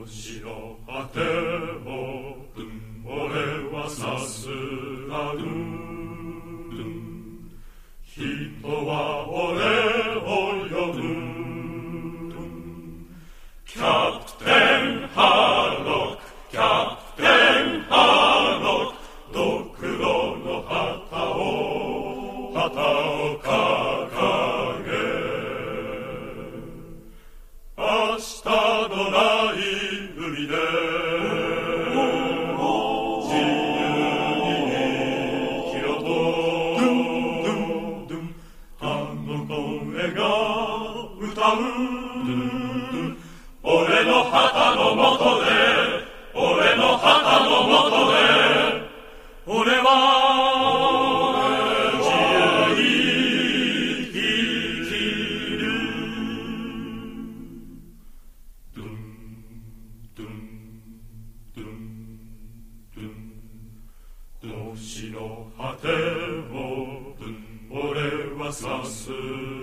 星の果てを俺はさすらう人は俺を呼ぶキャプテンハーロックキャプテンハーロックドクロの旗を掲げ明日のない海で自由に生きよとあの声が歌う俺の旗の下で俺の旗の下で俺は自由に生きるドゥンドゥンドゥンドゥン星の果てを俺はさす